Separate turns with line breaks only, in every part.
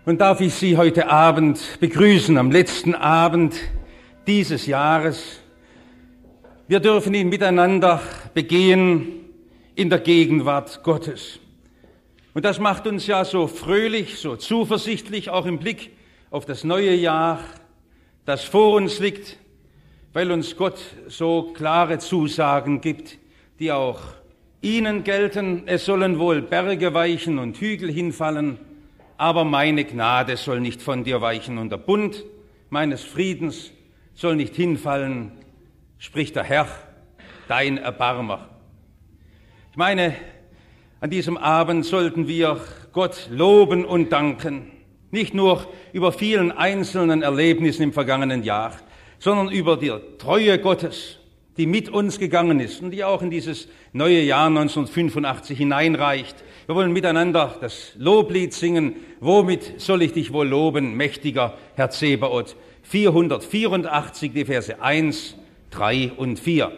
Und darf ich Sie heute Abend begrüßen, am letzten Abend dieses Jahres. Wir dürfen ihn miteinander begehen in der Gegenwart Gottes. Und das macht uns ja so fröhlich, so zuversichtlich, auch im Blick auf das neue Jahr, das vor uns liegt, weil uns Gott so klare Zusagen gibt, die auch Ihnen gelten. Es sollen wohl Berge weichen und Hügel hinfallen, aber meine Gnade soll nicht von dir weichen und der Bund meines Friedens soll nicht hinfallen, spricht der Herr, dein Erbarmer. Ich meine, an diesem Abend sollten wir Gott loben und danken, nicht nur über vielen einzelnen Erlebnissen im vergangenen Jahr, sondern über die Treue Gottes, die mit uns gegangen ist und die auch in dieses neue Jahr 1985 hineinreicht. Wir wollen miteinander das Loblied singen. Womit soll ich dich wohl loben, mächtiger Herr Zebaoth? 484, die Verse 1, 3 und 4.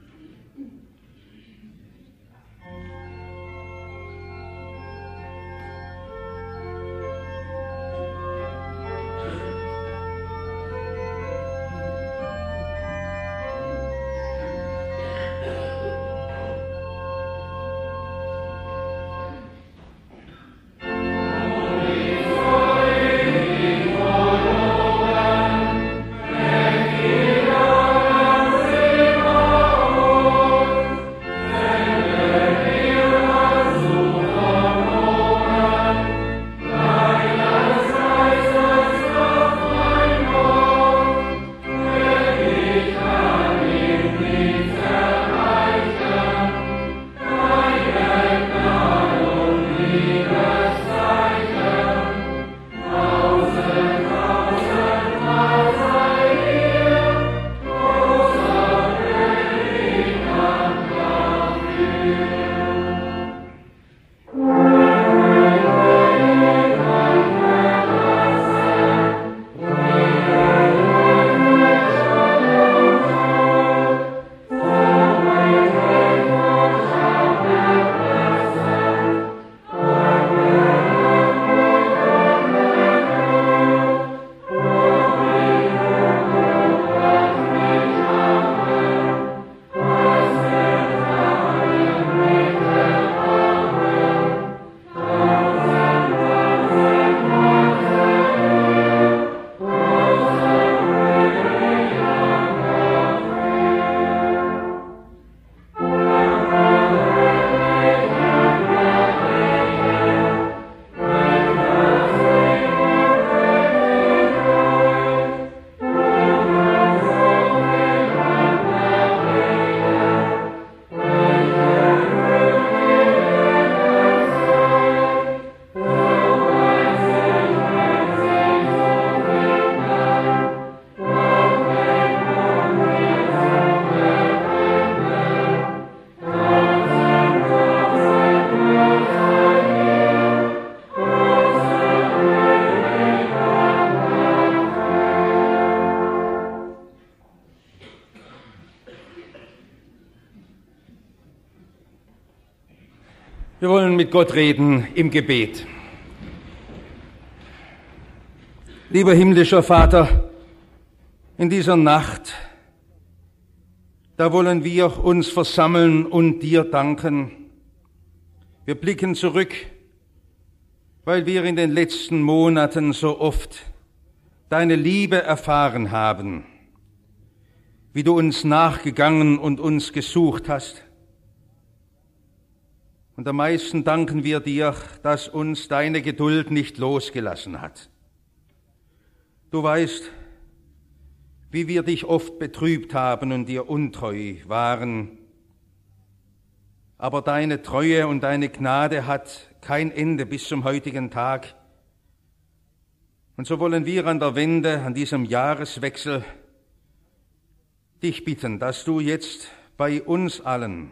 Wir wollen mit Gott reden im Gebet. Lieber himmlischer Vater, in dieser Nacht, da wollen wir uns versammeln und dir danken. Wir blicken zurück, weil wir in den letzten Monaten so oft deine Liebe erfahren haben, wie du uns nachgegangen und uns gesucht hast. Und am meisten danken wir dir, dass uns deine Geduld nicht losgelassen hat. Du weißt, wie wir dich oft betrübt haben und dir untreu waren. Aber deine Treue und deine Gnade hat kein Ende bis zum heutigen Tag. Und so wollen wir an der Wende, an diesem Jahreswechsel, dich bitten, dass du jetzt bei uns allen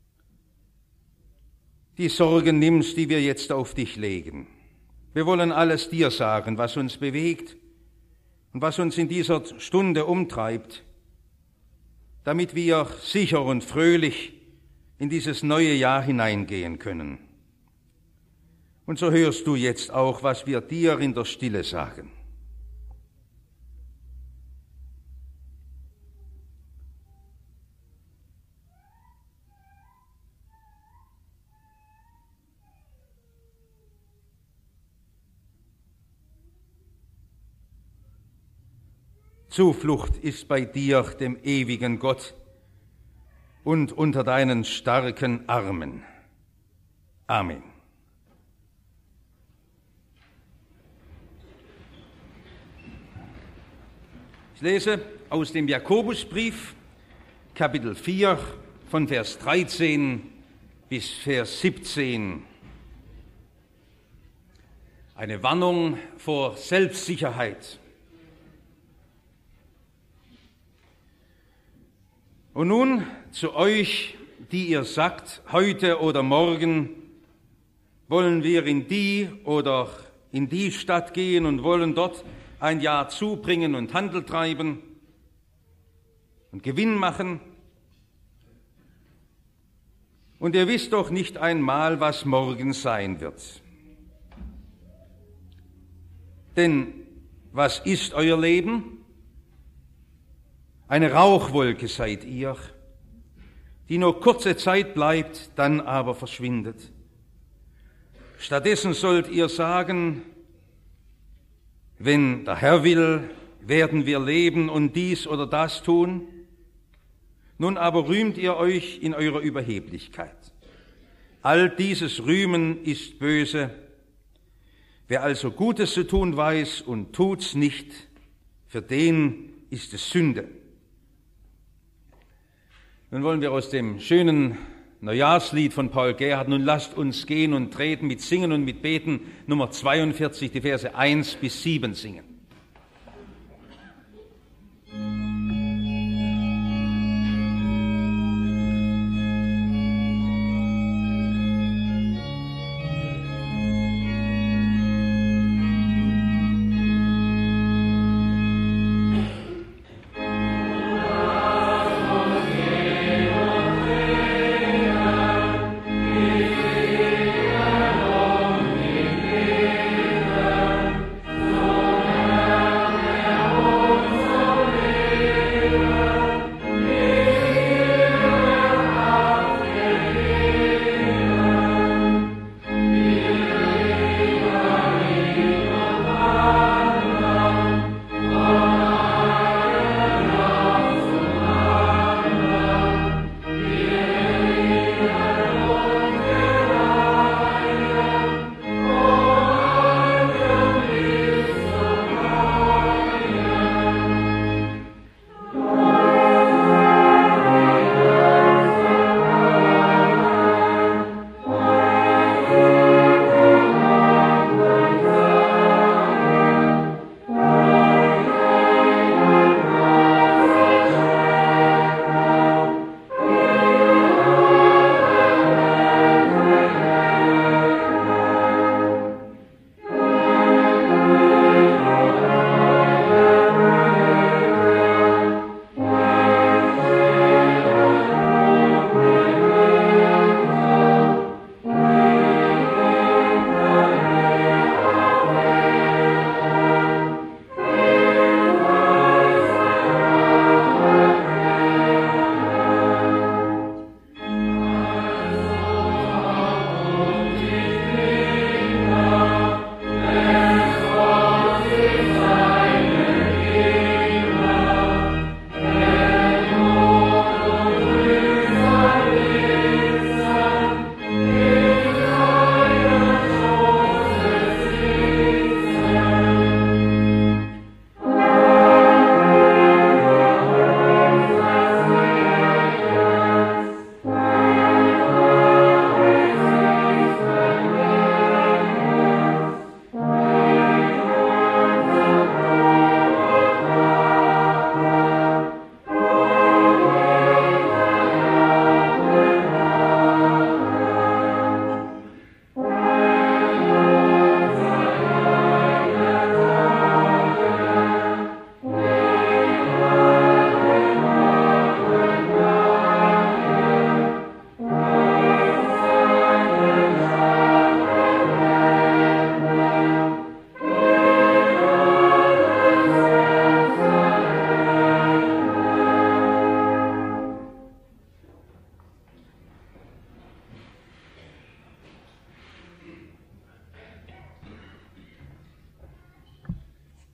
die Sorgen nimmst, die wir jetzt auf dich legen. Wir wollen alles dir sagen, was uns bewegt und was uns in dieser Stunde umtreibt, damit wir sicher und fröhlich in dieses neue Jahr hineingehen können. Und so hörst du jetzt auch, was wir dir in der Stille sagen. Zuflucht ist bei dir, dem ewigen Gott, und unter deinen starken Armen. Amen. Ich lese aus dem Jakobusbrief, Kapitel 4, von Vers 13 bis Vers 17. Eine Warnung vor Selbstsicherheit. Und nun zu euch, die ihr sagt, heute oder morgen wollen wir in die oder in die Stadt gehen und wollen dort ein Jahr zubringen und Handel treiben und Gewinn machen. Und ihr wisst doch nicht einmal, was morgen sein wird. Denn was ist euer Leben? Eine Rauchwolke seid ihr, die nur kurze Zeit bleibt, dann aber verschwindet. Stattdessen sollt ihr sagen, wenn der Herr will, werden wir leben und dies oder das tun. Nun aber rühmt ihr euch in eurer Überheblichkeit. All dieses Rühmen ist böse. Wer also Gutes zu tun weiß und tut's nicht, für den ist es Sünde. Nun wollen wir aus dem schönen Neujahrslied von Paul Gerhardt, nun lasst uns gehen und treten, mit Singen und mit Beten, Nummer 42, die Verse 1 bis 7 singen.
Amen.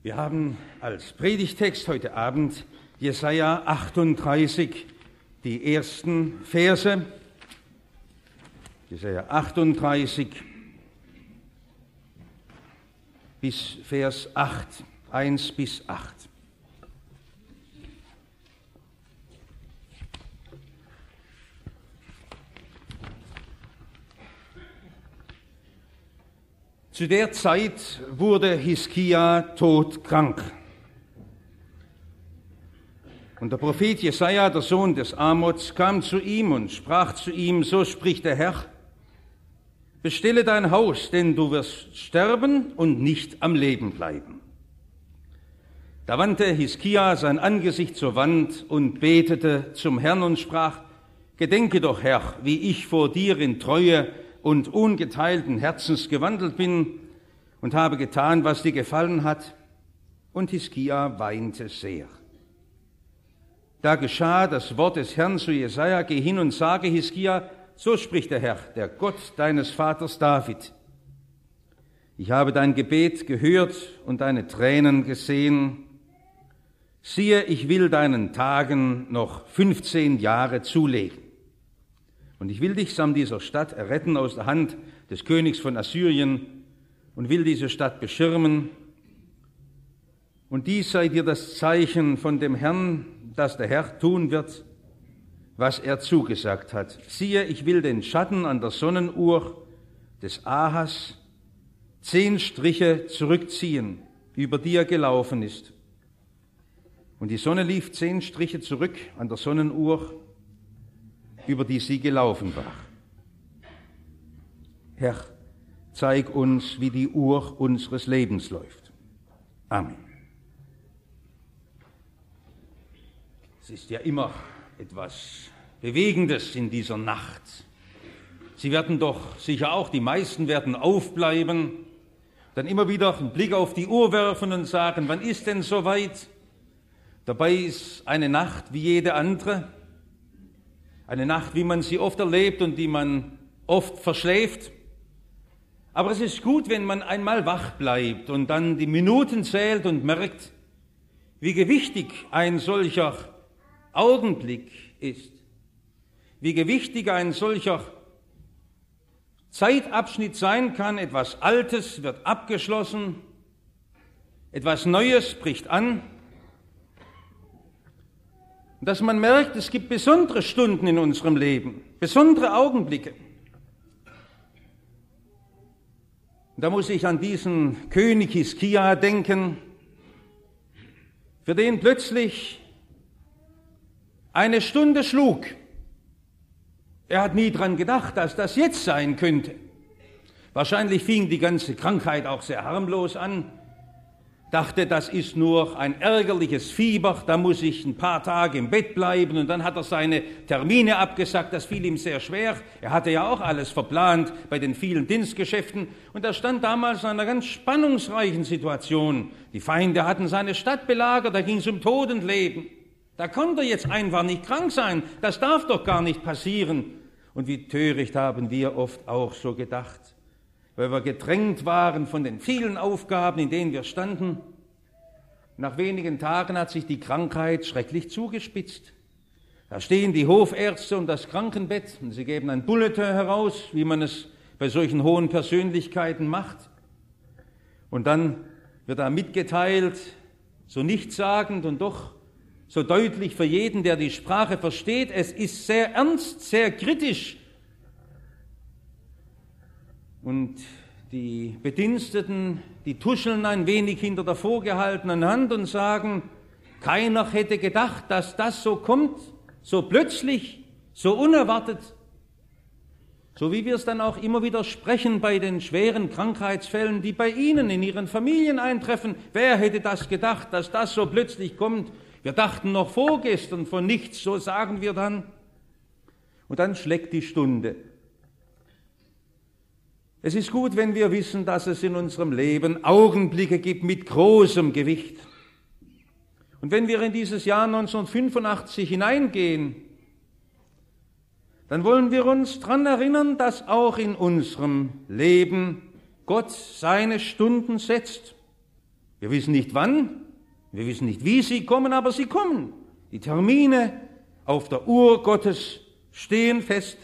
Wir haben als Predigtext heute Abend Jesaja 38, die ersten Verse. Jesaja 38 bis Vers 8, 1 bis 8. Zu der Zeit wurde Hiskia todkrank. Und der Prophet Jesaja, der Sohn des Amoz, kam zu ihm und sprach zu ihm: So spricht der Herr: Bestelle dein Haus, denn du wirst sterben und nicht am Leben bleiben. Da wandte Hiskia sein Angesicht zur Wand und betete zum Herrn und sprach: Gedenke doch, Herr, wie ich vor dir in Treue und ungeteilten Herzens gewandelt bin und habe getan, was dir gefallen hat. Und Hiskia weinte sehr. Da geschah das Wort des Herrn zu Jesaja: Geh hin und sage Hiskia: So spricht der Herr, der Gott deines Vaters David: Ich habe dein Gebet gehört und deine Tränen gesehen. Siehe, ich will deinen Tagen noch 15 Jahre zulegen. Und ich will dich samt dieser Stadt erretten aus der Hand des Königs von Assyrien und will diese Stadt beschirmen. Und dies sei dir das Zeichen von dem Herrn, dass der Herr tun wird, was er zugesagt hat. Siehe, ich will den Schatten an der Sonnenuhr des Ahas 10 Striche zurückziehen, über die er gelaufen ist. Und die Sonne lief 10 Striche zurück an der Sonnenuhr, über die sie gelaufen war. Herr, zeig uns, wie die Uhr unseres Lebens läuft. Amen. Es ist ja immer etwas Bewegendes in dieser Nacht. Sie werden doch sicher auch, die meisten werden aufbleiben, dann immer wieder einen Blick auf die Uhr werfen und sagen: Wann ist denn soweit? Dabei ist eine Nacht wie jede andere. Eine Nacht, wie man sie oft erlebt und die man oft verschläft. Aber es ist gut, wenn man einmal wach bleibt und dann die Minuten zählt und merkt, wie gewichtig ein solcher Augenblick ist. Wie gewichtig ein solcher Zeitabschnitt sein kann. Etwas Altes wird abgeschlossen, etwas Neues bricht an. Dass man merkt, es gibt besondere Stunden in unserem Leben, besondere Augenblicke. Da muss ich an diesen König Hiskia denken, für den plötzlich eine Stunde schlug. Er hat nie dran gedacht, dass das jetzt sein könnte. Wahrscheinlich fing die ganze Krankheit auch sehr harmlos an. Dachte, das ist nur ein ärgerliches Fieber, da muss ich ein paar Tage im Bett bleiben. Und dann hat er seine Termine abgesagt, das fiel ihm sehr schwer. Er hatte ja auch alles verplant bei den vielen Dienstgeschäften. Und er stand damals in einer ganz spannungsreichen Situation. Die Feinde hatten seine Stadt belagert, da ging es um Tod und Leben. Da konnte er jetzt einfach nicht krank sein, das darf doch gar nicht passieren. Und wie töricht haben wir oft auch so gedacht, weil wir gedrängt waren von den vielen Aufgaben, in denen wir standen. Nach wenigen Tagen hat sich die Krankheit schrecklich zugespitzt. Da stehen die Hofärzte um das Krankenbett und sie geben ein Bulletin heraus, wie man es bei solchen hohen Persönlichkeiten macht. Und dann wird da mitgeteilt, so nichtssagend und doch so deutlich für jeden, der die Sprache versteht: Es ist sehr ernst, sehr kritisch. Und die Bediensteten, die tuscheln ein wenig hinter der vorgehaltenen Hand und sagen: Keiner hätte gedacht, dass das so kommt, so plötzlich, so unerwartet. So wie wir es dann auch immer wieder sprechen bei den schweren Krankheitsfällen, die bei Ihnen in Ihren Familien eintreffen. Wer hätte das gedacht, dass das so plötzlich kommt? Wir dachten noch vorgestern von nichts, so sagen wir dann. Und dann schlägt die Stunde. Es ist gut, wenn wir wissen, dass es in unserem Leben Augenblicke gibt mit großem Gewicht. Und wenn wir in dieses Jahr 1985 hineingehen, dann wollen wir uns daran erinnern, dass auch in unserem Leben Gott seine Stunden setzt. Wir wissen nicht wann, wir wissen nicht wie sie kommen, aber sie kommen. Die Termine auf der Uhr Gottes stehen fest.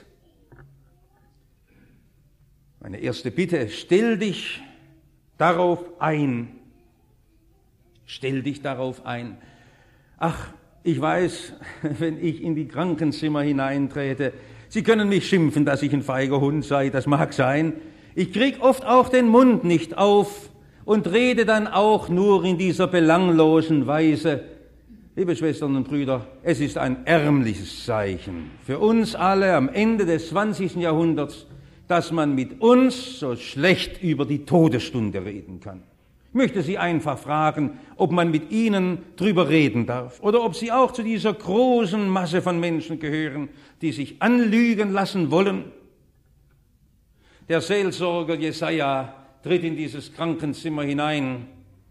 Meine erste Bitte, stell dich darauf ein. Stell dich darauf ein. Ach, ich weiß, wenn ich in die Krankenzimmer hineintrete, Sie können mich schimpfen, dass ich ein feiger Hund sei, das mag sein. Ich krieg oft auch den Mund nicht auf und rede dann auch nur in dieser belanglosen Weise. Liebe Schwestern und Brüder, es ist ein ärmliches Zeichen für uns alle am Ende des 20. Jahrhunderts, dass man mit uns so schlecht über die Todesstunde reden kann. Ich möchte Sie einfach fragen, ob man mit Ihnen drüber reden darf oder ob Sie auch zu dieser großen Masse von Menschen gehören, die sich anlügen lassen wollen. Der Seelsorger Jesaja tritt in dieses Krankenzimmer hinein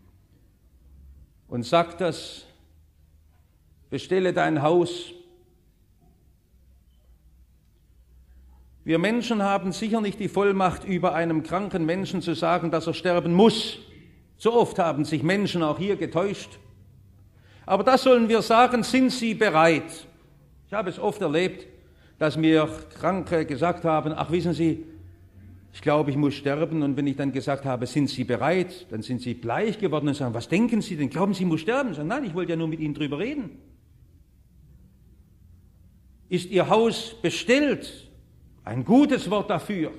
und sagt das: Bestelle dein Haus. Wir Menschen haben sicher nicht die Vollmacht, über einem kranken Menschen zu sagen, dass er sterben muss. So oft haben sich Menschen auch hier getäuscht. Aber das sollen wir sagen: Sind Sie bereit? Ich habe es oft erlebt, dass mir Kranke gesagt haben: Ach, wissen Sie, ich glaube, ich muss sterben. Und wenn ich dann gesagt habe: Sind Sie bereit? Dann sind sie bleich geworden und sagen: Was denken Sie denn? Glauben Sie, ich muss sterben? Ich sage: Nein, ich wollte ja nur mit Ihnen drüber reden. Ist Ihr Haus bestellt? Ein gutes Wort dafür.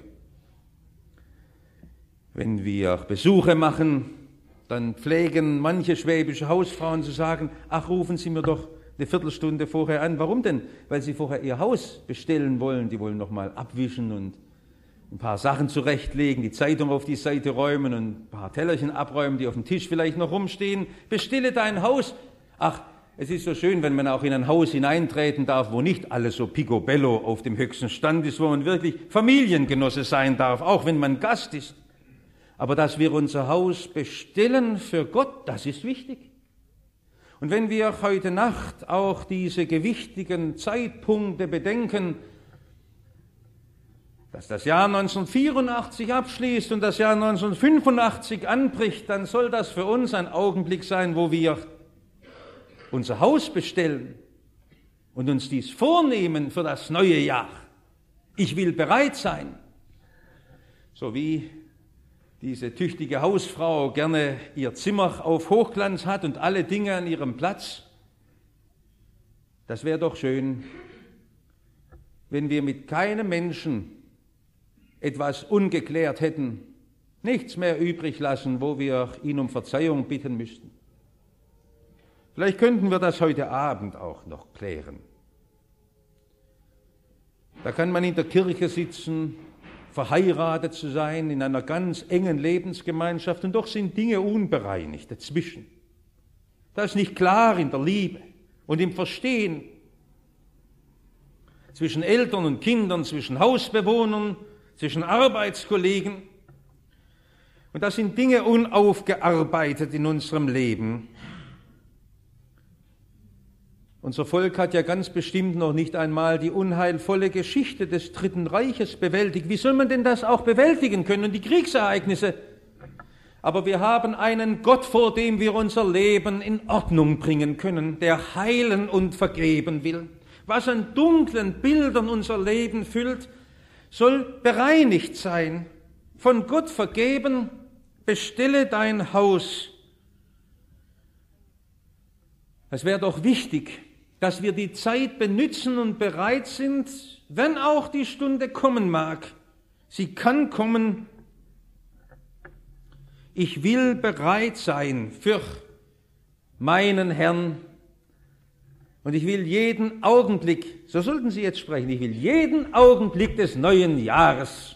Wenn wir Besuche machen, dann pflegen manche schwäbische Hausfrauen zu sagen: Ach, rufen Sie mir doch eine Viertelstunde vorher an. Warum denn? Weil sie vorher ihr Haus bestellen wollen. Die wollen noch mal abwischen und ein paar Sachen zurechtlegen, die Zeitung auf die Seite räumen und ein paar Tellerchen abräumen, die auf dem Tisch vielleicht noch rumstehen. Bestelle dein Haus. Ach, es ist so schön, wenn man auch in ein Haus hineintreten darf, wo nicht alles so picobello auf dem höchsten Stand ist, wo man wirklich Familiengenosse sein darf, auch wenn man Gast ist. Aber dass wir unser Haus bestellen für Gott, das ist wichtig. Und wenn wir heute Nacht auch diese gewichtigen Zeitpunkte bedenken, dass das Jahr 1984 abschließt und das Jahr 1985 anbricht, dann soll das für uns ein Augenblick sein, wo wir unser Haus bestellen und uns dies vornehmen für das neue Jahr. Ich will bereit sein, so wie diese tüchtige Hausfrau gerne ihr Zimmer auf Hochglanz hat und alle Dinge an ihrem Platz. Das wäre doch schön, wenn wir mit keinem Menschen etwas ungeklärt hätten, nichts mehr übrig lassen, wo wir ihn um Verzeihung bitten müssten. Vielleicht könnten wir das heute Abend auch noch klären. Da kann man in der Kirche sitzen, verheiratet zu sein, in einer ganz engen Lebensgemeinschaft, und doch sind Dinge unbereinigt dazwischen. Das ist nicht klar in der Liebe und im Verstehen zwischen Eltern und Kindern, zwischen Hausbewohnern, zwischen Arbeitskollegen. Und das sind Dinge unaufgearbeitet in unserem Leben. Unser Volk hat ja ganz bestimmt noch nicht einmal die unheilvolle Geschichte des Dritten Reiches bewältigt. Wie soll man denn das auch bewältigen können, die Kriegsereignisse? Aber wir haben einen Gott, vor dem wir unser Leben in Ordnung bringen können, der heilen und vergeben will. Was an dunklen Bildern unser Leben füllt, soll bereinigt sein, von Gott vergeben. Bestelle dein Haus. Es wäre doch wichtig, dass wir die Zeit benützen und bereit sind, wenn auch die Stunde kommen mag. Sie kann kommen. Ich will bereit sein für meinen Herrn. Und ich will jeden Augenblick, so sollten Sie jetzt sprechen, ich will jeden Augenblick des neuen Jahres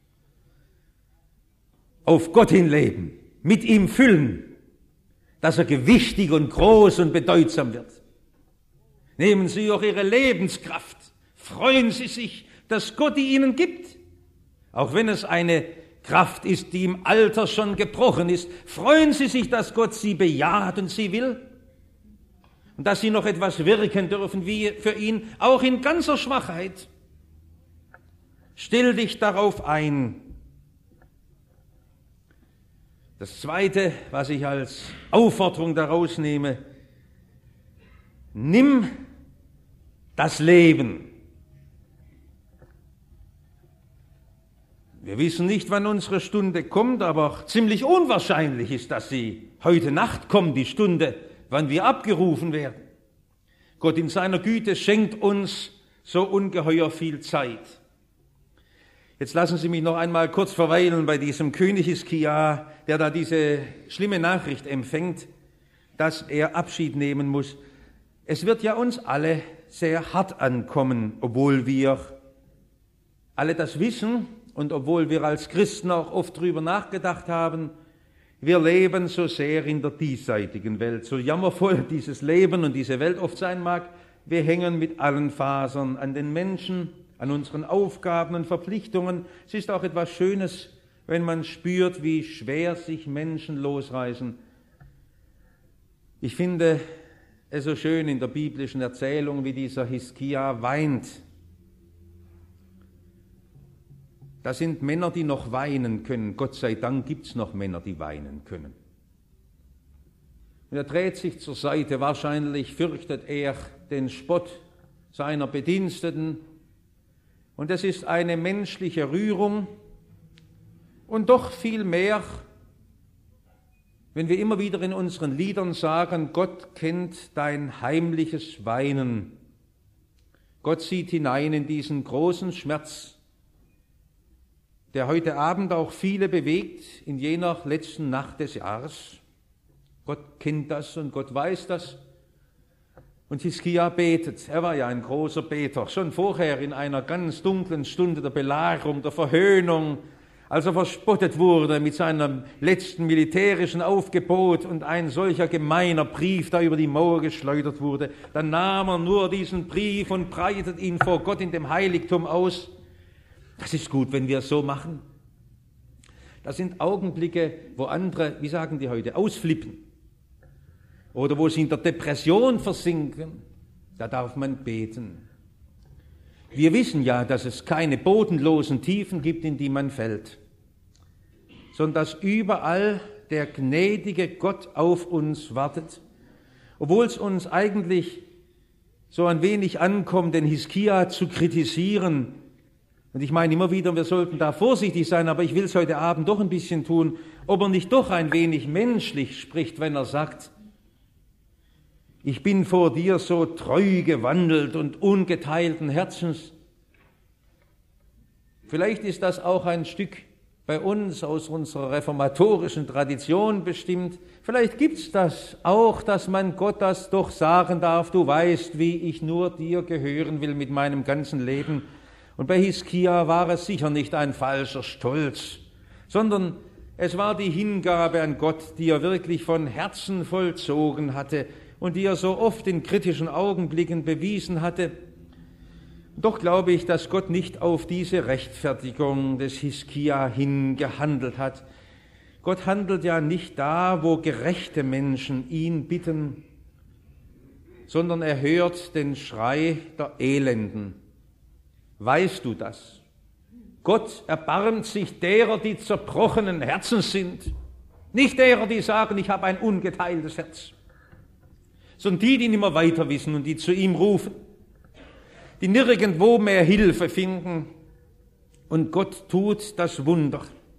auf Gott hin leben, mit ihm füllen, dass er gewichtig und groß und bedeutsam wird. Nehmen Sie auch Ihre Lebenskraft, freuen Sie sich, dass Gott die Ihnen gibt, auch wenn es eine Kraft ist, die im Alter schon gebrochen ist. Freuen Sie sich, dass Gott Sie bejaht und Sie will und dass Sie noch etwas wirken dürfen wie für ihn, auch in ganzer Schwachheit. Stell dich darauf ein. Das Zweite, was ich als Aufforderung daraus nehme: Nimm das Leben. Wir wissen nicht, wann unsere Stunde kommt, aber ziemlich unwahrscheinlich ist, dass sie heute Nacht kommt, die Stunde, wann wir abgerufen werden. Gott in seiner Güte schenkt uns so ungeheuer viel Zeit. Jetzt lassen Sie mich noch einmal kurz verweilen bei diesem König Hiskia, der da diese schlimme Nachricht empfängt, dass er Abschied nehmen muss. Es wird ja uns alle sehr hart ankommen, obwohl wir alle das wissen und obwohl wir als Christen auch oft drüber nachgedacht haben. Wir leben so sehr in der diesseitigen Welt, so jammervoll dieses Leben und diese Welt oft sein mag. Wir hängen mit allen Fasern an den Menschen, an unseren Aufgaben und Verpflichtungen. Es ist auch etwas Schönes, wenn man spürt, wie schwer sich Menschen losreißen. Ich finde es so schön in der biblischen Erzählung, wie dieser Hiskia weint. Das sind Männer, die noch weinen können. Gott sei Dank gibt es noch Männer, die weinen können. Und er dreht sich zur Seite. Wahrscheinlich fürchtet er den Spott seiner Bediensteten. Und es ist eine menschliche Rührung und doch viel mehr, wenn wir immer wieder in unseren Liedern sagen, Gott kennt dein heimliches Weinen. Gott sieht hinein in diesen großen Schmerz, der heute Abend auch viele bewegt in jener letzten Nacht des Jahres. Gott kennt das und Gott weiß das. Und Hiskia betet. Er war ja ein großer Beter, schon vorher in einer ganz dunklen Stunde der Belagerung, der Verhöhnung, als er verspottet wurde mit seinem letzten militärischen Aufgebot und ein solcher gemeiner Brief da über die Mauer geschleudert wurde. Dann nahm er nur diesen Brief und breitet ihn vor Gott in dem Heiligtum aus. Das ist gut, wenn wir es so machen. Das sind Augenblicke, wo andere, wie sagen die heute, ausflippen. Oder wo sie in der Depression versinken. Da darf man beten. Wir wissen ja, dass es keine bodenlosen Tiefen gibt, in die man fällt, sondern dass überall der gnädige Gott auf uns wartet, obwohl es uns eigentlich so ein wenig ankommt, den Hiskia zu kritisieren. Und ich meine immer wieder, wir sollten da vorsichtig sein, aber ich will es heute Abend doch ein bisschen tun, ob er nicht doch ein wenig menschlich spricht, wenn er sagt, ich bin vor dir so treu gewandelt und ungeteilten Herzens. Vielleicht ist das auch ein Stück bei uns aus unserer reformatorischen Tradition bestimmt. Vielleicht gibt's das auch, dass man Gott das doch sagen darf, du weißt, wie ich nur dir gehören will mit meinem ganzen Leben. Und bei Hiskia war es sicher nicht ein falscher Stolz, sondern es war die Hingabe an Gott, die er wirklich von Herzen vollzogen hatte und die er so oft in kritischen Augenblicken bewiesen hatte. Doch glaube ich, dass Gott nicht auf diese Rechtfertigung des Hiskia hin gehandelt hat. Gott handelt ja nicht da, wo gerechte Menschen ihn bitten, sondern er hört den Schrei der Elenden. Weißt du das? Gott erbarmt sich derer, die zerbrochenen Herzens sind, nicht derer, die sagen, ich habe ein ungeteiltes Herz, sondern die ihn immer weiter wissen und die zu ihm rufen, die nirgendwo mehr Hilfe finden. Und Gott tut das Wunder.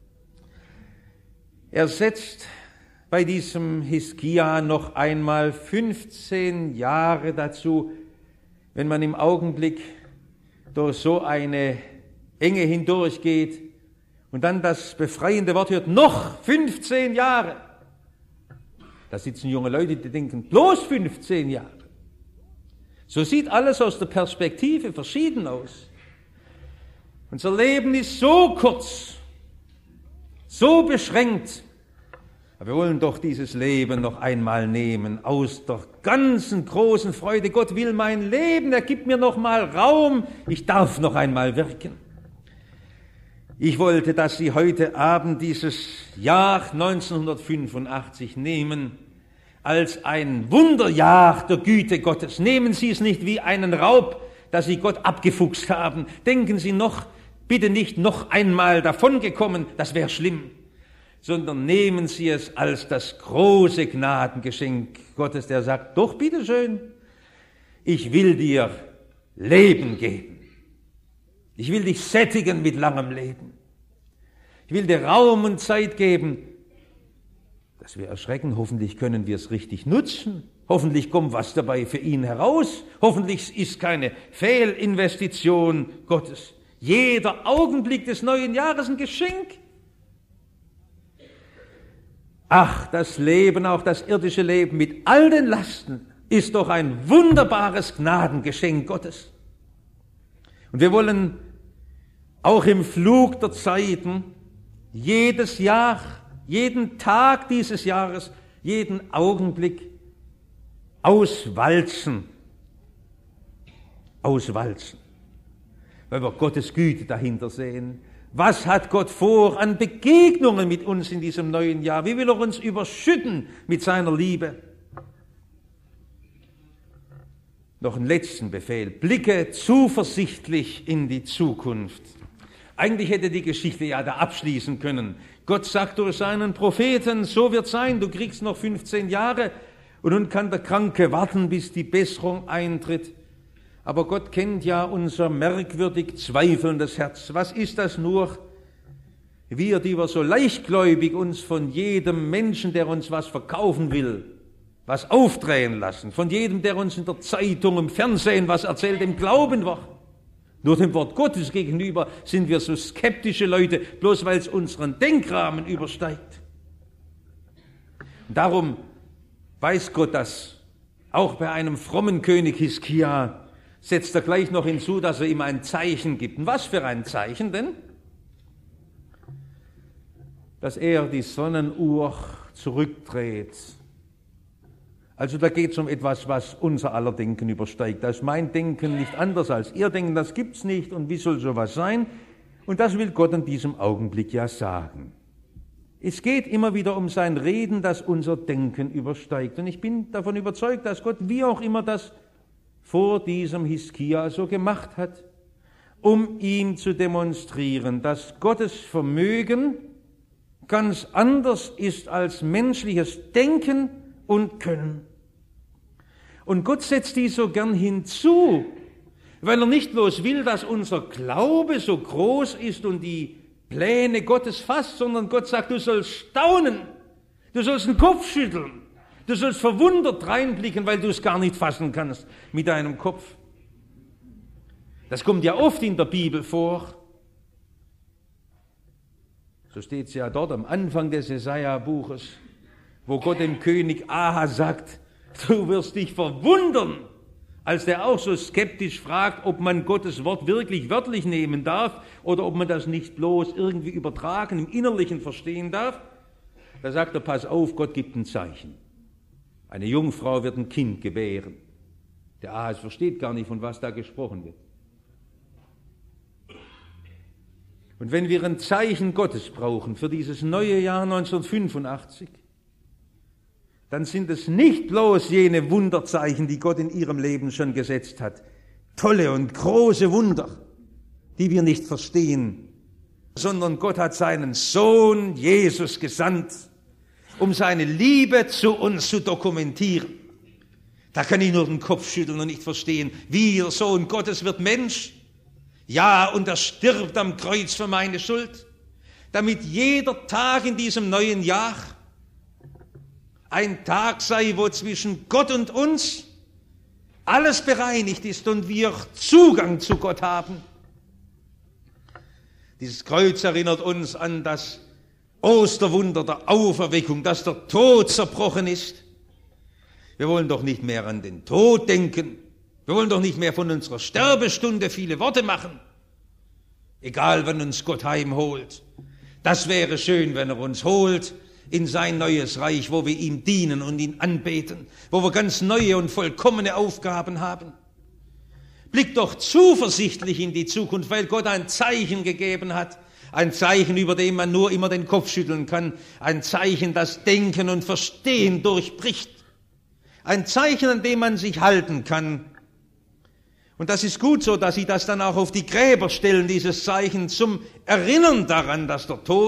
Er setzt bei diesem Hiskia noch einmal 15 Jahre dazu, wenn man im Augenblick durch so eine Enge hindurchgeht und dann das befreiende Wort hört, noch 15 Jahre. Da sitzen junge Leute, die denken, bloß 15 Jahre. So sieht alles aus der Perspektive verschieden aus. Unser Leben ist so kurz, so beschränkt. Aber wir wollen doch dieses Leben noch einmal nehmen, aus der ganzen großen Freude. Gott will mein Leben, er gibt mir noch mal Raum, ich darf noch einmal wirken. Ich wollte, dass Sie heute Abend dieses Jahr 1985 nehmen als ein Wunderjahr der Güte Gottes. Nehmen Sie es nicht wie einen Raub, dass Sie Gott abgefuchst haben. Denken Sie bitte nicht noch einmal davongekommen, das wäre schlimm. sondern nehmen Sie es als das große Gnadengeschenk Gottes, der sagt, doch, bitteschön, ich will dir Leben geben. Ich will dich sättigen mit langem Leben. Ich will dir Raum und Zeit geben, dass wir erschrecken. Hoffentlich können wir es richtig nutzen. Hoffentlich kommt was dabei für ihn heraus. Hoffentlich ist keine Fehlinvestition Gottes. Jeder Augenblick des neuen Jahres ein Geschenk. Ach, das Leben, auch das irdische Leben mit all den Lasten, ist doch ein wunderbares Gnadengeschenk Gottes. Und wir wollen auch im Flug der Zeiten jedes Jahr, jeden Tag dieses Jahres, jeden Augenblick auswalzen, weil wir Gottes Güte dahinter sehen. Was hat Gott vor an Begegnungen mit uns in diesem neuen Jahr? Wie will er uns überschütten mit seiner Liebe? Noch einen letzten Befehl. Blicke zuversichtlich in die Zukunft. Eigentlich hätte die Geschichte ja da abschließen können. Gott sagt durch seinen Propheten, so wird sein, du kriegst noch 15 Jahre und nun kann der Kranke warten, bis die Besserung eintritt. Aber Gott kennt ja unser merkwürdig zweifelndes Herz. Was ist das nur? Wir, die wir so leichtgläubig uns von jedem Menschen, der uns was verkaufen will, was aufdrehen lassen, von jedem, der uns in der Zeitung, im Fernsehen was erzählt, dem glauben wir. Nur dem Wort Gottes gegenüber sind wir so skeptische Leute, bloß weil es unseren Denkrahmen übersteigt. Und darum weiß Gott das. Auch bei einem frommen König Hiskia setzt er gleich noch hinzu, dass er ihm ein Zeichen gibt. Und was für ein Zeichen denn? Dass er die Sonnenuhr zurückdreht. Also da geht es um etwas, was unser aller Denken übersteigt. Da ist mein Denken nicht anders als Ihr Denken, das gibt's nicht und wie soll sowas sein? Und das will Gott in diesem Augenblick ja sagen. Es geht immer wieder um sein Reden, das unser Denken übersteigt. Und ich bin davon überzeugt, dass Gott, wie auch immer das vor diesem Hiskia so gemacht hat, um ihm zu demonstrieren, dass Gottes Vermögen ganz anders ist als menschliches Denken und Können. Und Gott setzt dies so gern hinzu, weil er nicht bloß will, dass unser Glaube so groß ist und die Pläne Gottes fasst, sondern Gott sagt, du sollst staunen, du sollst den Kopf schütteln. Du sollst verwundert reinblicken, weil du es gar nicht fassen kannst mit deinem Kopf. Das kommt ja oft in der Bibel vor. So steht es ja dort am Anfang des Jesaja-Buches, wo Gott dem König Ahas sagt, du wirst dich verwundern, als der auch so skeptisch fragt, ob man Gottes Wort wirklich wörtlich nehmen darf oder ob man das nicht bloß irgendwie übertragen, im Innerlichen verstehen darf. Da sagt er, pass auf, Gott gibt ein Zeichen. Eine Jungfrau wird ein Kind gebären. Der Ahas versteht gar nicht, von was da gesprochen wird. Und wenn wir ein Zeichen Gottes brauchen für dieses neue Jahr 1985, dann sind es nicht bloß jene Wunderzeichen, die Gott in ihrem Leben schon gesetzt hat. Tolle und große Wunder, die wir nicht verstehen, sondern Gott hat seinen Sohn Jesus gesandt, um seine Liebe zu uns zu dokumentieren. Da kann ich nur den Kopf schütteln und nicht verstehen, wie der Sohn Gottes wird Mensch. Ja, und er stirbt am Kreuz für meine Schuld, damit jeder Tag in diesem neuen Jahr ein Tag sei, wo zwischen Gott und uns alles bereinigt ist und wir Zugang zu Gott haben. Dieses Kreuz erinnert uns an das Osterwunder der Auferweckung, dass der Tod zerbrochen ist. Wir wollen doch nicht mehr an den Tod denken. Wir wollen doch nicht mehr von unserer Sterbestunde viele Worte machen. Egal, wann uns Gott heimholt. Das wäre schön, wenn er uns holt in sein neues Reich, wo wir ihm dienen und ihn anbeten, wo wir ganz neue und vollkommene Aufgaben haben. Blick doch zuversichtlich in die Zukunft, weil Gott ein Zeichen gegeben hat. Ein Zeichen, über dem man nur immer den Kopf schütteln kann. Ein Zeichen, das Denken und Verstehen durchbricht. Ein Zeichen, an dem man sich halten kann. Und das ist gut so, dass sie das dann auch auf die Gräber stellen, dieses Zeichen, zum Erinnern daran, dass der Tod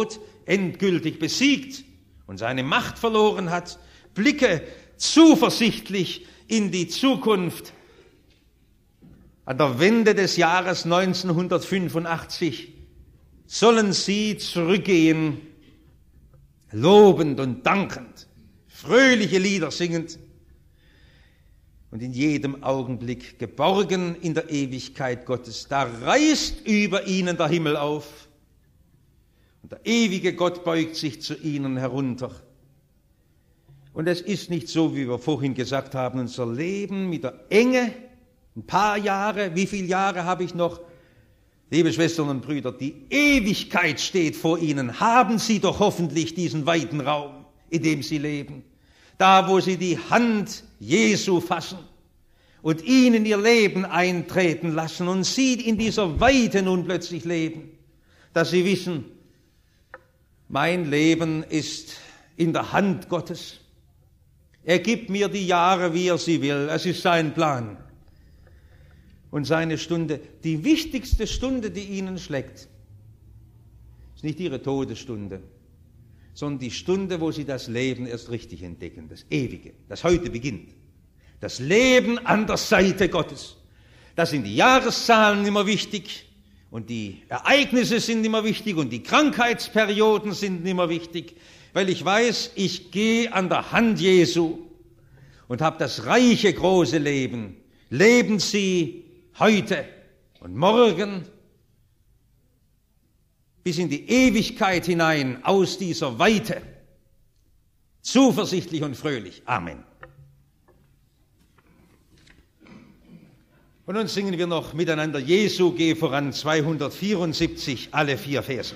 endgültig besiegt und seine Macht verloren hat. Blicke zuversichtlich in die Zukunft. An der Wende des Jahres 1985 sollen sie zurückgehen, lobend und dankend, fröhliche Lieder singend und in jedem Augenblick geborgen in der Ewigkeit Gottes. Da reißt über ihnen der Himmel auf und der ewige Gott beugt sich zu ihnen herunter. Und es ist nicht so, wie wir vorhin gesagt haben, unser Leben mit der Enge, ein paar Jahre, wie viele Jahre habe ich noch? Liebe Schwestern und Brüder, die Ewigkeit steht vor Ihnen. Haben Sie doch hoffentlich diesen weiten Raum, in dem Sie leben. Da, wo Sie die Hand Jesu fassen und ihn in Ihr Leben eintreten lassen und Sie in dieser Weite nun plötzlich leben, dass Sie wissen, mein Leben ist in der Hand Gottes. Er gibt mir die Jahre, wie er sie will. Es ist sein Plan. Und seine Stunde, die wichtigste Stunde, die ihnen schlägt, ist nicht ihre Todesstunde, sondern die Stunde, wo sie das Leben erst richtig entdecken, das Ewige, das heute beginnt. Das Leben an der Seite Gottes. Da sind die Jahreszahlen immer wichtig und die Ereignisse sind immer wichtig und die Krankheitsperioden sind immer wichtig, weil ich weiß, ich gehe an der Hand Jesu und habe das reiche, große Leben. Leben Sie heute und morgen bis in die Ewigkeit hinein aus dieser Weite, zuversichtlich und fröhlich. Amen. Und nun singen wir noch miteinander Jesu, geh voran, 274, alle 4 Verse.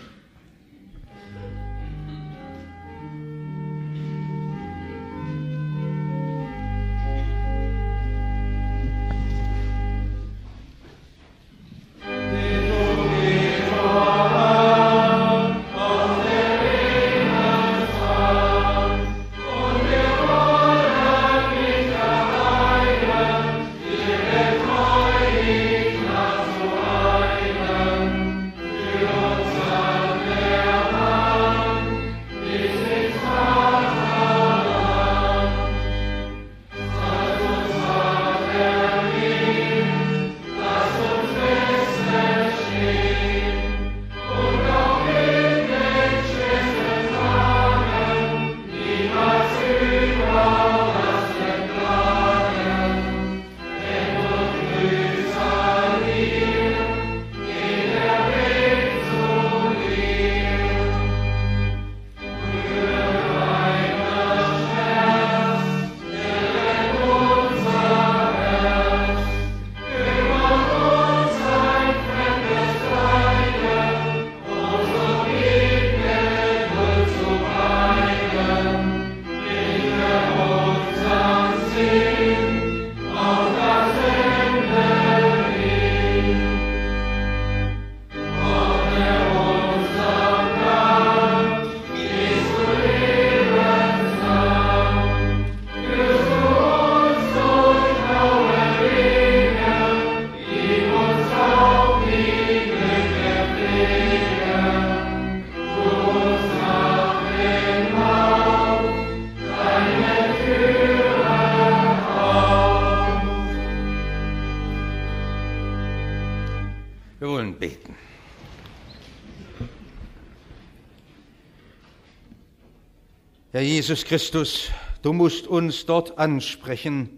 Herr Jesus Christus, du musst uns dort ansprechen,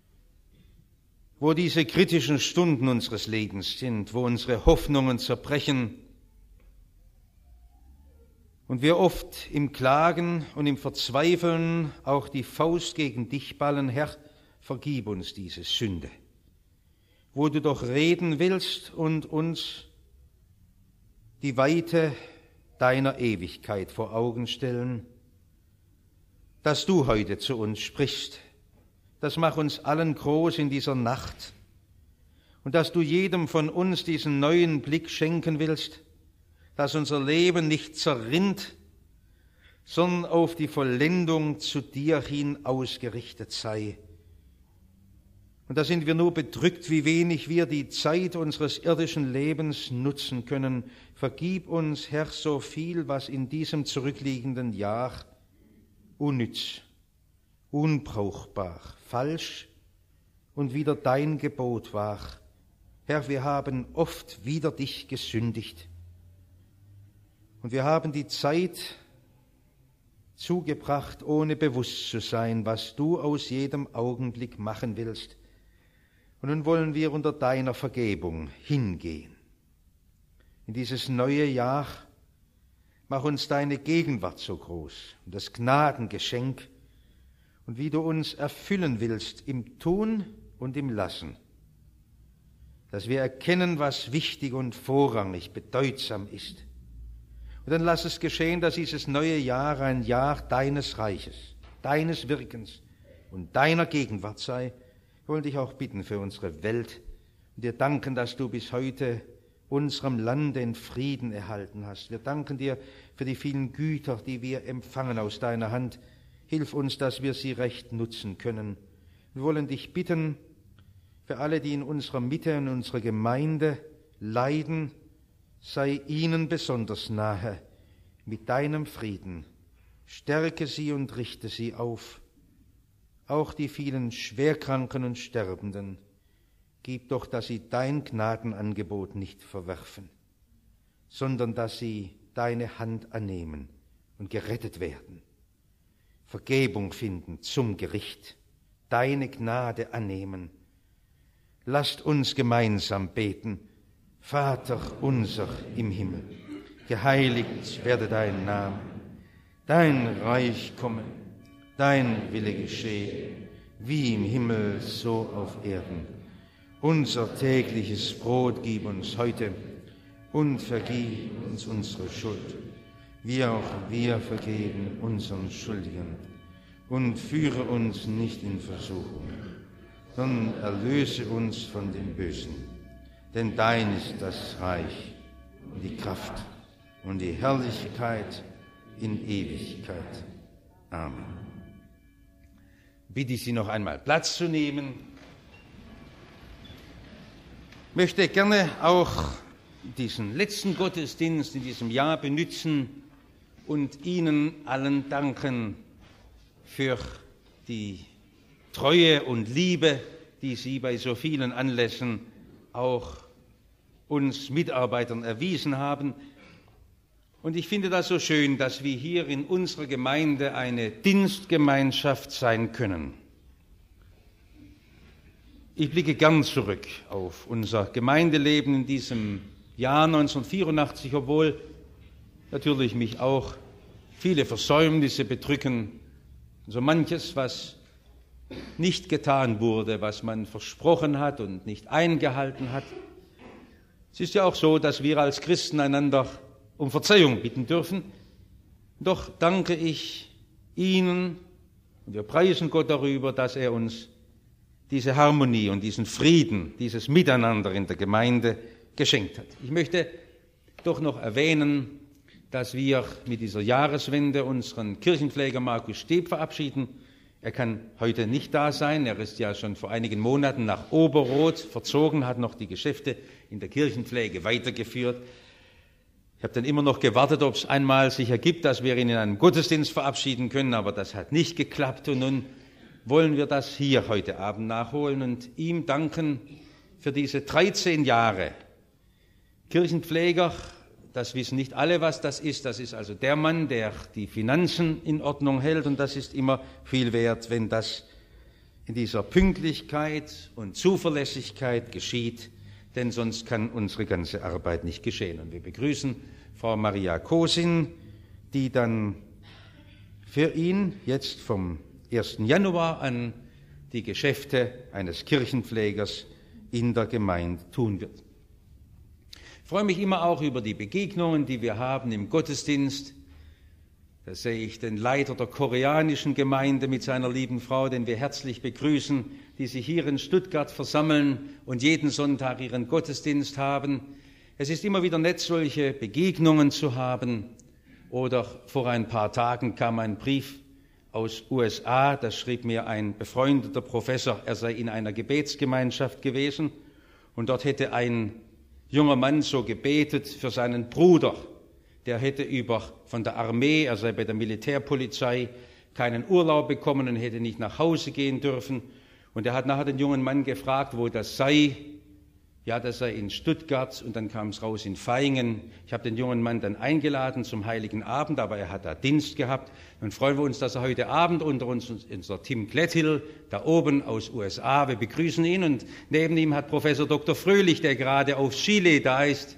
wo diese kritischen Stunden unseres Lebens sind, wo unsere Hoffnungen zerbrechen und wir oft im Klagen und im Verzweifeln auch die Faust gegen dich ballen. Herr, vergib uns diese Sünde, wo du doch reden willst und uns die Weite deiner Ewigkeit vor Augen stellen, dass du heute zu uns sprichst. Das macht uns allen groß in dieser Nacht. Und dass du jedem von uns diesen neuen Blick schenken willst, dass unser Leben nicht zerrinnt, sondern auf die Vollendung zu dir hin ausgerichtet sei. Und da sind wir nur bedrückt, wie wenig wir die Zeit unseres irdischen Lebens nutzen können. Vergib uns, Herr, so viel, was in diesem zurückliegenden Jahr unnütz, unbrauchbar, falsch und wider dein Gebot war. Herr, wir haben oft wider dich gesündigt. Und wir haben die Zeit zugebracht, ohne bewusst zu sein, was du aus jedem Augenblick machen willst. Und nun wollen wir unter deiner Vergebung hingehen. In dieses neue Jahr mach uns deine Gegenwart so groß und das Gnadengeschenk und wie du uns erfüllen willst im Tun und im Lassen, dass wir erkennen, was wichtig und vorrangig, bedeutsam ist. Und dann lass es geschehen, dass dieses neue Jahr ein Jahr deines Reiches, deines Wirkens und deiner Gegenwart sei. Wir wollen dich auch bitten für unsere Welt und dir danken, dass du bis heute unserem Land den Frieden erhalten hast. Wir danken dir für die vielen Güter, die wir empfangen aus deiner Hand. Hilf uns, dass wir sie recht nutzen können. Wir wollen dich bitten für alle, die in unserer Mitte, in unserer Gemeinde leiden, sei ihnen besonders nahe mit deinem Frieden. Stärke sie und richte sie auf. Auch die vielen Schwerkranken und Sterbenden, gib doch, dass sie dein Gnadenangebot nicht verwerfen, sondern dass sie deine Hand annehmen und gerettet werden, Vergebung finden zum Gericht, deine Gnade annehmen. Lasst uns gemeinsam beten. Vater unser im Himmel, geheiligt werde dein Name, dein Reich komme, dein Wille geschehe, wie im Himmel, so auf Erden. Unser tägliches Brot gib uns heute und vergib uns unsere Schuld, wie auch wir vergeben unseren Schuldigen. Und führe uns nicht in Versuchung, sondern erlöse uns von dem Bösen. Denn dein ist das Reich und die Kraft und die Herrlichkeit in Ewigkeit. Amen. Bitte ich Sie noch einmal Platz zu nehmen. Ich möchte gerne auch diesen letzten Gottesdienst in diesem Jahr benützen und Ihnen allen danken für die Treue und Liebe, die Sie bei so vielen Anlässen auch uns Mitarbeitern erwiesen haben. Und ich finde das so schön, dass wir hier in unserer Gemeinde eine Dienstgemeinschaft sein können. Ich blicke gern zurück auf unser Gemeindeleben in diesem Jahr 1984, obwohl natürlich mich auch viele Versäumnisse bedrücken, so manches, was nicht getan wurde, was man versprochen hat und nicht eingehalten hat. Es ist ja auch so, dass wir als Christen einander um Verzeihung bitten dürfen. Doch danke ich Ihnen und wir preisen Gott darüber, dass er uns diese Harmonie und diesen Frieden, dieses Miteinander in der Gemeinde geschenkt hat. Ich möchte doch noch erwähnen, dass wir mit dieser Jahreswende unseren Kirchenpfleger Markus Steb verabschieden. Er kann heute nicht da sein. Er ist ja schon vor einigen Monaten nach Oberroth verzogen, hat noch die Geschäfte in der Kirchenpflege weitergeführt. Ich habe dann immer noch gewartet, ob es einmal sich ergibt, dass wir ihn in einem Gottesdienst verabschieden können, aber das hat nicht geklappt. Und nun wollen wir das hier heute Abend nachholen und ihm danken für diese 13 Jahre. Kirchenpfleger, das wissen nicht alle, was das ist. Das ist also der Mann, der die Finanzen in Ordnung hält. Und das ist immer viel wert, wenn das in dieser Pünktlichkeit und Zuverlässigkeit geschieht. Denn sonst kann unsere ganze Arbeit nicht geschehen. Und wir begrüßen Frau Maria Kosin, die dann für ihn jetzt vom 1. Januar an die Geschäfte eines Kirchenpflegers in der Gemeinde tun wird. Ich freue mich immer auch über die Begegnungen, die wir haben im Gottesdienst. Da sehe ich den Leiter der koreanischen Gemeinde mit seiner lieben Frau, den wir herzlich begrüßen, die sich hier in Stuttgart versammeln und jeden Sonntag ihren Gottesdienst haben. Es ist immer wieder nett, solche Begegnungen zu haben. Oder vor ein paar Tagen kam ein Brief aus USA, das schrieb mir ein befreundeter Professor, er sei in einer Gebetsgemeinschaft gewesen und dort hätte ein junger Mann so gebetet für seinen Bruder. Der hätte von der Armee, er sei bei der Militärpolizei, keinen Urlaub bekommen und hätte nicht nach Hause gehen dürfen. Und er hat nachher den jungen Mann gefragt, wo das sei. Ja, das sei in Stuttgart und dann kam es raus in Vaihingen. Ich habe den jungen Mann dann eingeladen zum Heiligen Abend, aber er hat da Dienst gehabt. Dann freuen wir uns, dass er heute Abend unter uns, unser Tim Glätthill, da oben aus USA, wir begrüßen ihn. Und neben ihm hat Professor Dr. Fröhlich, der gerade aus Chile da ist.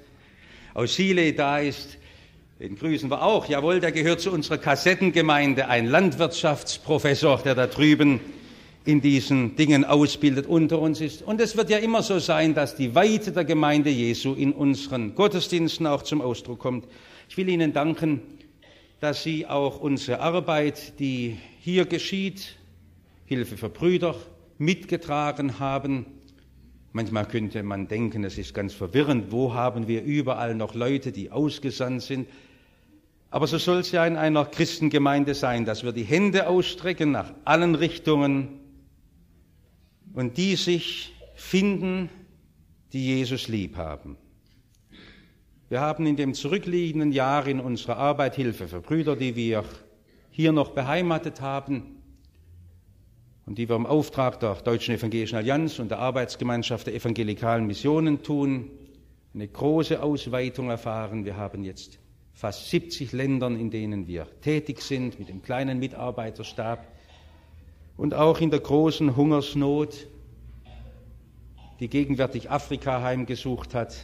Den grüßen wir auch. Jawohl, der gehört zu unserer Kassettengemeinde, ein Landwirtschaftsprofessor, der da drüben in diesen Dingen ausbildet, unter uns ist. Und es wird ja immer so sein, dass die Weite der Gemeinde Jesu in unseren Gottesdiensten auch zum Ausdruck kommt. Ich will Ihnen danken, dass Sie auch unsere Arbeit, die hier geschieht, Hilfe für Brüder, mitgetragen haben. Manchmal könnte man denken, es ist ganz verwirrend, wo haben wir überall noch Leute, die ausgesandt sind. Aber so soll es ja in einer Christengemeinde sein, dass wir die Hände ausstrecken nach allen Richtungen und die sich finden, die Jesus lieb haben. Wir haben in dem zurückliegenden Jahr in unserer Arbeit Hilfe für Brüder, die wir hier noch beheimatet haben und die wir im Auftrag der Deutschen Evangelischen Allianz und der Arbeitsgemeinschaft der Evangelikalen Missionen tun, eine große Ausweitung erfahren. Wir haben jetzt fast 70 Ländern, in denen wir tätig sind, mit dem kleinen Mitarbeiterstab. Und auch in der großen Hungersnot, die gegenwärtig Afrika heimgesucht hat,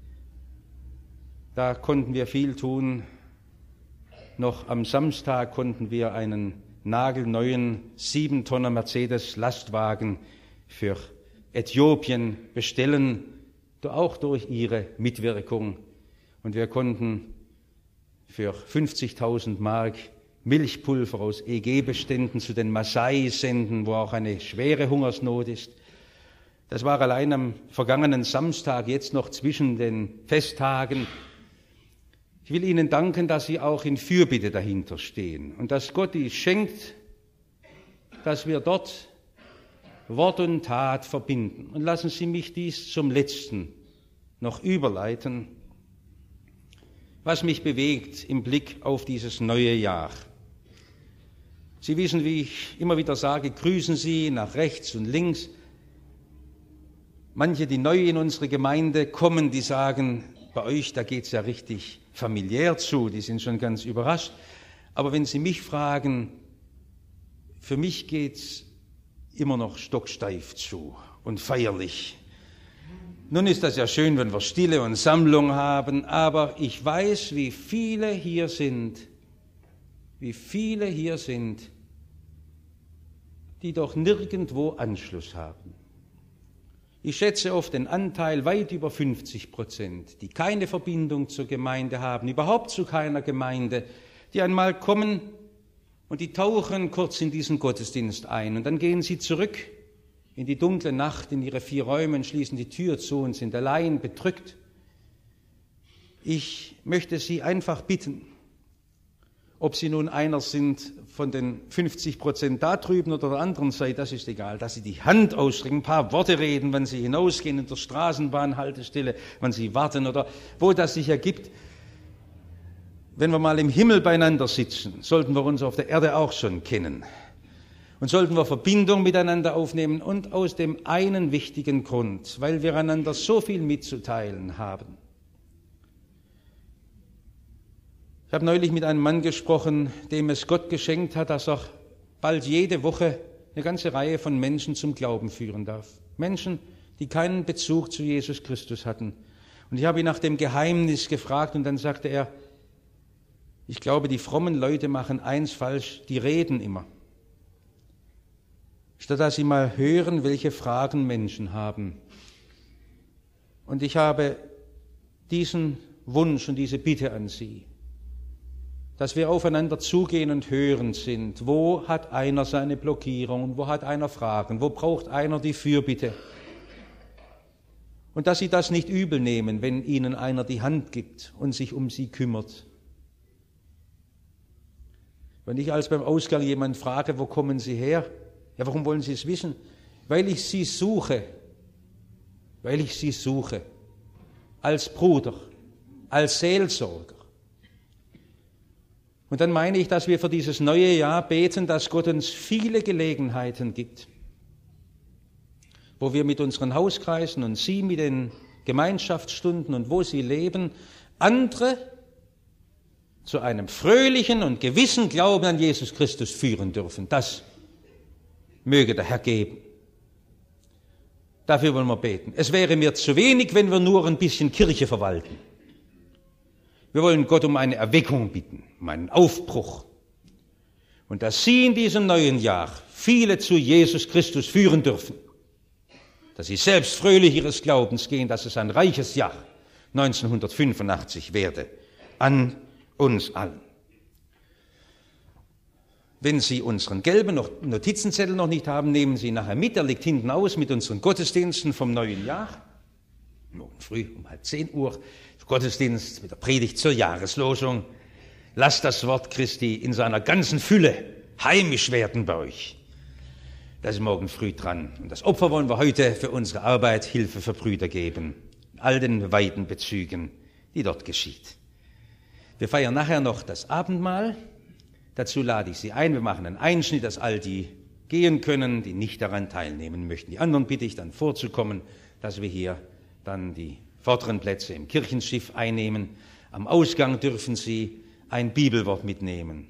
da konnten wir viel tun. Noch am Samstag konnten wir einen nagelneuen 7-Tonner Mercedes-Lastwagen für Äthiopien bestellen, auch durch ihre Mitwirkung. Und wir konnten für 50.000 Mark Milchpulver aus EG-Beständen zu den Maasai senden, wo auch eine schwere Hungersnot ist. Das war allein am vergangenen Samstag, jetzt noch zwischen den Festtagen. Ich will Ihnen danken, dass Sie auch in Fürbitte dahinter stehen und dass Gott dies schenkt, dass wir dort Wort und Tat verbinden. Und lassen Sie mich dies zum Letzten noch überleiten, was mich bewegt im Blick auf dieses neue Jahr. Sie wissen, wie ich immer wieder sage, grüßen Sie nach rechts und links. Manche, die neu in unsere Gemeinde kommen, die sagen, bei euch, da geht's ja richtig familiär zu, die sind schon ganz überrascht. Aber wenn Sie mich fragen, für mich geht's immer noch stocksteif zu und feierlich. Nun ist das ja schön, wenn wir Stille und Sammlung haben, aber ich weiß, wie viele hier sind, die doch nirgendwo Anschluss haben. Ich schätze oft den Anteil weit über 50%, die keine Verbindung zur Gemeinde haben, überhaupt zu keiner Gemeinde, die einmal kommen und die tauchen kurz in diesen Gottesdienst ein und dann gehen sie zurück in die dunkle Nacht, in ihre 4 Räume und schließen die Tür zu und sind allein bedrückt. Ich möchte Sie einfach bitten, ob Sie nun einer sind von den 50% da drüben oder der anderen Seite, das ist egal, dass Sie die Hand ausstrecken, ein paar Worte reden, wenn Sie hinausgehen in der Straßenbahnhaltestelle, wenn Sie warten oder wo das sich ergibt. Wenn wir mal im Himmel beieinander sitzen, sollten wir uns auf der Erde auch schon kennen. Und sollten wir Verbindung miteinander aufnehmen und aus dem einen wichtigen Grund, weil wir einander so viel mitzuteilen haben. Ich habe neulich mit einem Mann gesprochen, dem es Gott geschenkt hat, dass er bald jede Woche eine ganze Reihe von Menschen zum Glauben führen darf. Menschen, die keinen Bezug zu Jesus Christus hatten. Und ich habe ihn nach dem Geheimnis gefragt und dann sagte er, ich glaube, die frommen Leute machen eins falsch, die reden immer. Statt dass sie mal hören, welche Fragen Menschen haben. Und ich habe diesen Wunsch und diese Bitte an Sie, dass wir aufeinander zugehen und hörend sind. Wo hat einer seine Blockierung? Wo hat einer Fragen? Wo braucht einer die Fürbitte? Und dass Sie das nicht übel nehmen, wenn Ihnen einer die Hand gibt und sich um Sie kümmert. Wenn ich als beim Ausgang jemand frage, wo kommen Sie her? Ja, warum wollen Sie es wissen? Weil ich Sie suche. Weil ich Sie suche. Als Bruder, als Seelsorger. Und dann meine ich, dass wir für dieses neue Jahr beten, dass Gott uns viele Gelegenheiten gibt, wo wir mit unseren Hauskreisen und Sie mit den Gemeinschaftsstunden und wo Sie leben, andere zu einem fröhlichen und gewissen Glauben an Jesus Christus führen dürfen. Das möge der Herr geben. Dafür wollen wir beten. Es wäre mir zu wenig, wenn wir nur ein bisschen Kirche verwalten. Wir wollen Gott um eine Erweckung bitten, um einen Aufbruch. Und dass Sie in diesem neuen Jahr viele zu Jesus Christus führen dürfen. Dass Sie selbst fröhlich Ihres Glaubens gehen, dass es ein reiches Jahr 1985 werde. An uns allen. Wenn Sie unseren gelben Notizenzettel noch nicht haben, nehmen Sie nachher mit. Der liegt hinten aus mit unseren Gottesdiensten vom neuen Jahr. Morgen früh um 9:30 Gottesdienst mit der Predigt zur Jahreslosung. Lasst das Wort Christi in seiner ganzen Fülle heimisch werden bei euch. Das ist morgen früh dran. Und das Opfer wollen wir heute für unsere Arbeit Hilfe für Brüder geben. In all den weiten Bezügen, die dort geschieht. Wir feiern nachher noch das Abendmahl. Dazu lade ich Sie ein. Wir machen einen Einschnitt, dass all die gehen können, die nicht daran teilnehmen möchten. Die anderen bitte ich dann vorzukommen, dass wir hier dann die vorderen Plätze im Kirchenschiff einnehmen. Am Ausgang dürfen Sie ein Bibelwort mitnehmen.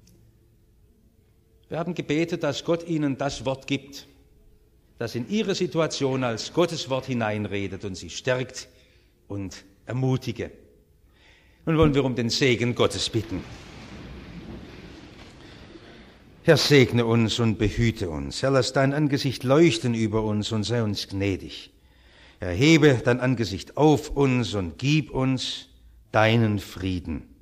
Wir haben gebetet, dass Gott Ihnen das Wort gibt, das in Ihre Situation als Gottes Wort hineinredet und Sie stärkt und ermutige. Nun wollen wir um den Segen Gottes bitten. Herr, segne uns und behüte uns. Herr, lass dein Angesicht leuchten über uns und sei uns gnädig. Erhebe dein Angesicht auf uns und gib uns deinen Frieden.